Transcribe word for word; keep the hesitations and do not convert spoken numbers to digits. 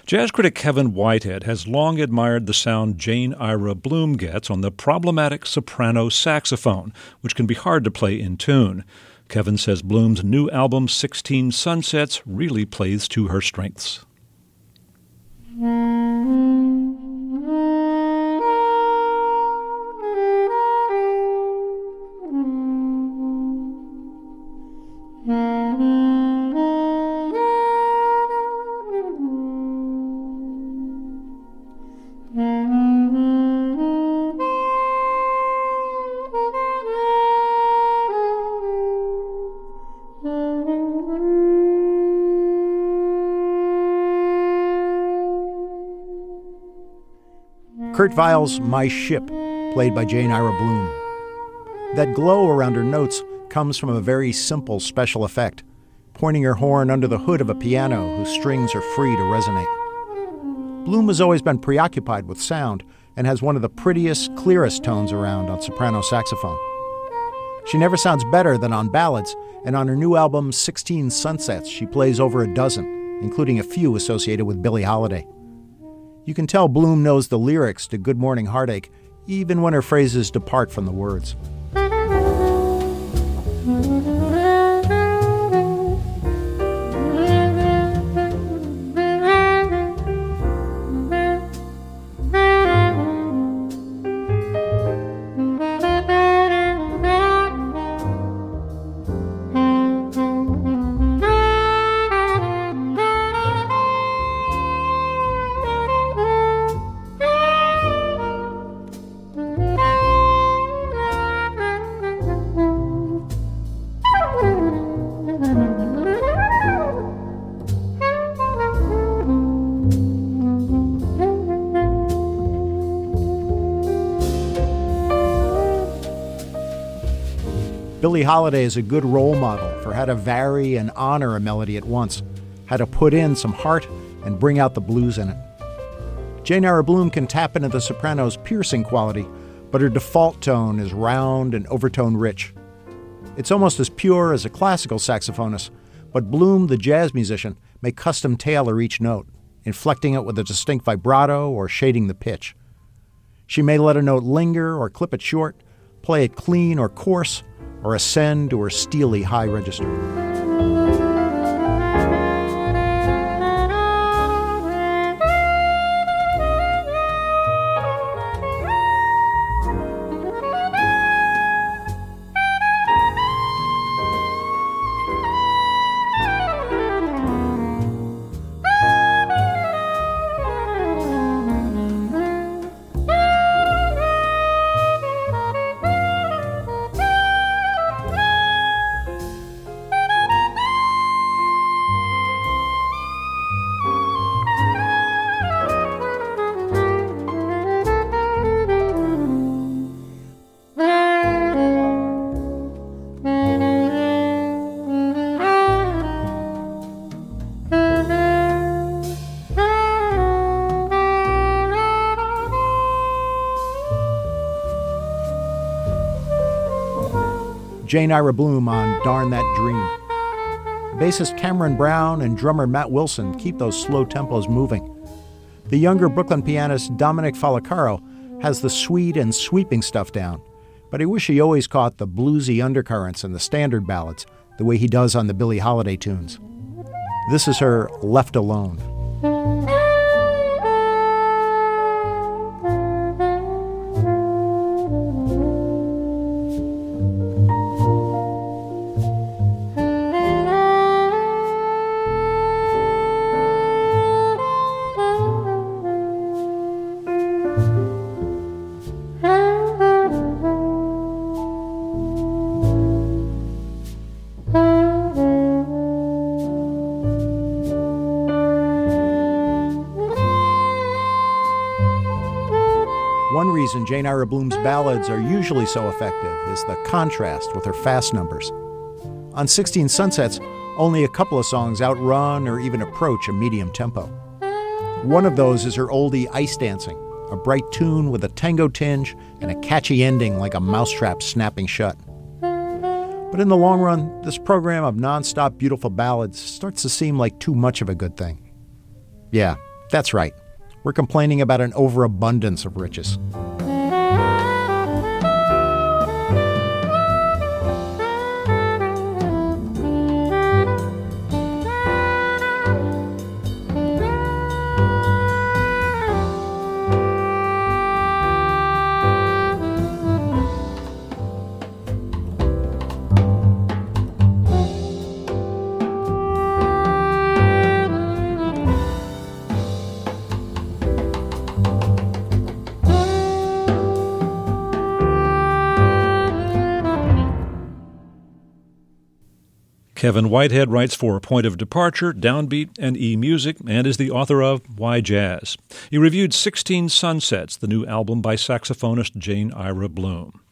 Jazz critic Kevin Whitehead has long admired the sound Jane Ira Bloom gets on the problematic soprano saxophone, which can be hard to play in tune. Kevin says Bloom's new album, sixteen Sunsets, really plays to her strengths. Kurt Weill's My Ship, played by Jane Ira Bloom. That glow around her notes comes from a very simple special effect, pointing her horn under the hood of a piano whose strings are free to resonate. Bloom has always been preoccupied with sound and has one of the prettiest, clearest tones around on soprano saxophone. She never sounds better than on ballads, and on her new album, sixteen Sunsets, she plays over a dozen, including a few associated with Billie Holiday. You can tell Bloom knows the lyrics to Good Morning Heartache, even when her phrases depart from the words. Billie Holiday is a good role model for how to vary and honor a melody at once, how to put in some heart and bring out the blues in it. Jane Ira Bloom can tap into the soprano's piercing quality, but her default tone is round and overtone rich. It's almost as pure as a classical saxophonist, but Bloom, the jazz musician, may custom tailor each note, inflecting it with a distinct vibrato or shading the pitch. She may let a note linger or clip it short, play it clean or coarse, or ascend to her steely high register. Jane Ira Bloom on Darn That Dream. Bassist Cameron Brown and drummer Matt Wilson keep those slow tempos moving. The younger Brooklyn pianist Dominic Falacaro has the sweet and sweeping stuff down, but I wish he always caught the bluesy undercurrents in the standard ballads the way he does on the Billie Holiday tunes. This is her Left Alone. One reason Jane Ira Bloom's ballads are usually so effective is the contrast with her fast numbers. On sixteen Sunsets, only a couple of songs outrun or even approach a medium tempo. One of those is her oldie Ice Dancing, a bright tune with a tango tinge and a catchy ending like a mousetrap snapping shut. But in the long run, this program of nonstop beautiful ballads starts to seem like too much of a good thing. Yeah, That's right. We're complaining about an overabundance of riches. Kevin Whitehead writes for Point of Departure, Downbeat, and eMusic, and is the author of Why Jazz? He reviewed sixteen Sunsets, the new album by saxophonist Jane Ira Bloom.